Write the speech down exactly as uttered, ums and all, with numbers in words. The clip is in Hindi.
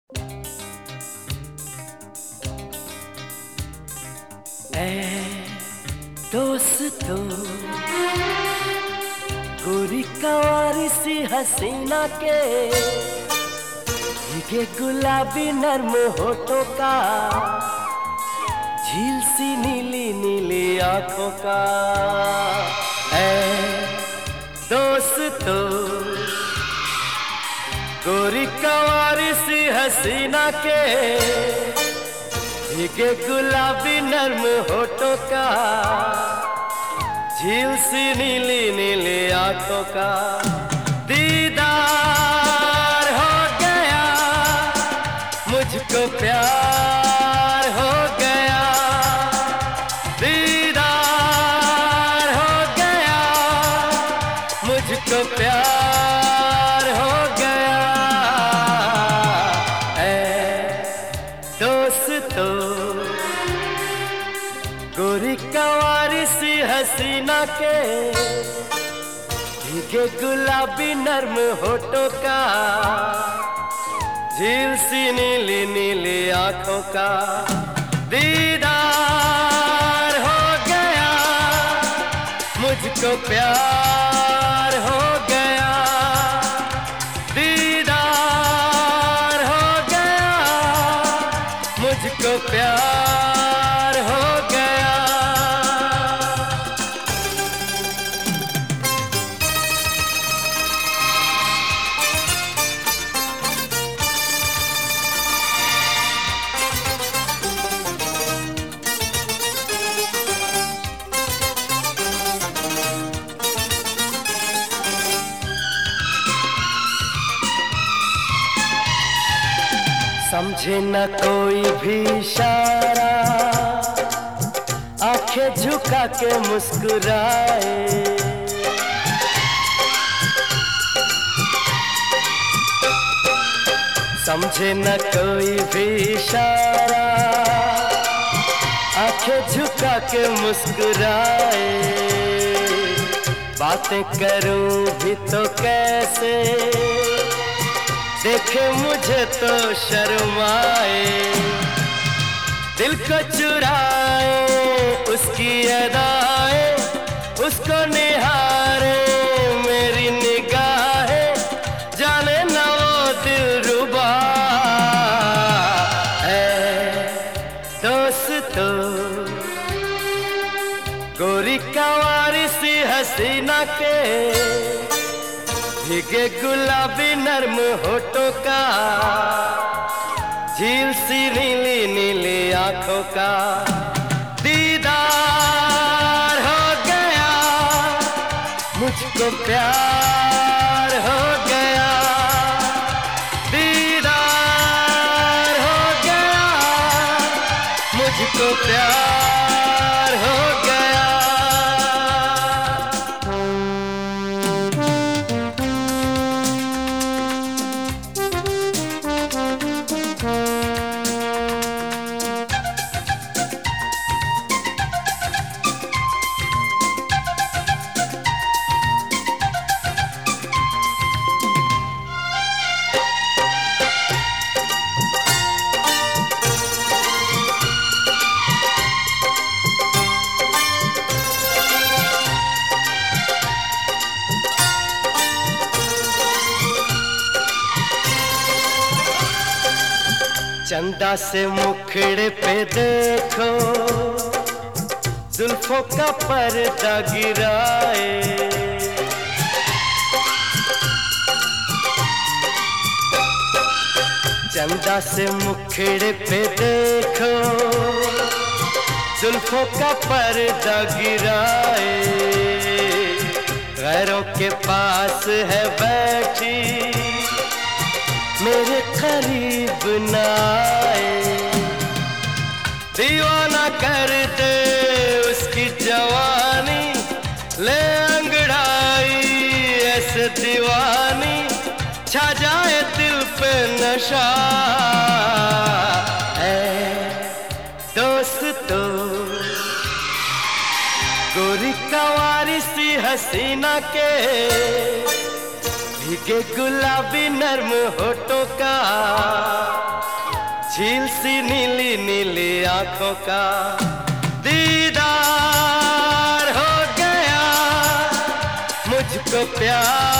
ऐ दोस्तों, गोरी कवारी सी हसीना के भीगे गुलाबी नर्म होठों का, झील सी नीली नीली आंखों का। ऐ दोस्तों, गोरी कवारी सी हसीना के भीगे गुलाबी नर्म होठों का, झील सी नीली नीली आंखों का। दीदार हो गया, मुझको प्यार हो गया। दीदार हो गया, मुझको प्यार हो गया। दोस्तों, गोरी कवारी सी हसीना के भीगे गुलाबी नर्म होठों का, झील सी नीली नीली आंखों का। दीदार हो गया, मुझको प्यार हो गया। दीदार हो गया, मुझको प्यार हो गया। समझे न कोई भी इशारा, आंखें झुका के मुस्कुराए। समझे न कोई भी इशारा, आंखें झुका के मुस्कुराए। बातें करूं भी तो कैसे, देखे मुझे तो शर्माए। दिल को चुराए उसकी अदाएं, उसको निहारे मेरी निगाहें, जाने न वो दिलरुबा। ऐ दोस्तों, गोरी कवारी सी हसीना के भीगे गुलाबी नर्म होठों का, झील सी नीली नीली आंखों का। दीदार हो गया, मुझको प्यार हो गया। दीदार हो गया, मुझको प्यार हो गया। चंदा से मुखड़े पे देखो, जुल्फों का पर्दा गिराए। चंदा से मुखड़े पे देखो, जुल्फों का पर्दा गिराए। गैरों के पास है बैठी, मेरे करीब न आए। दीवाना कर दे उसकी जवानी, ले अंगड़ाई ऐसे दीवानी, छा जाए दिल पे नशा। ऐ दोस्तों, गोरी कवारी सी हसीना के भीगे गुलाबी नर्म होठों का, झील सी नीली नीली आंखों का दीदार हो गया, मुझको प्यार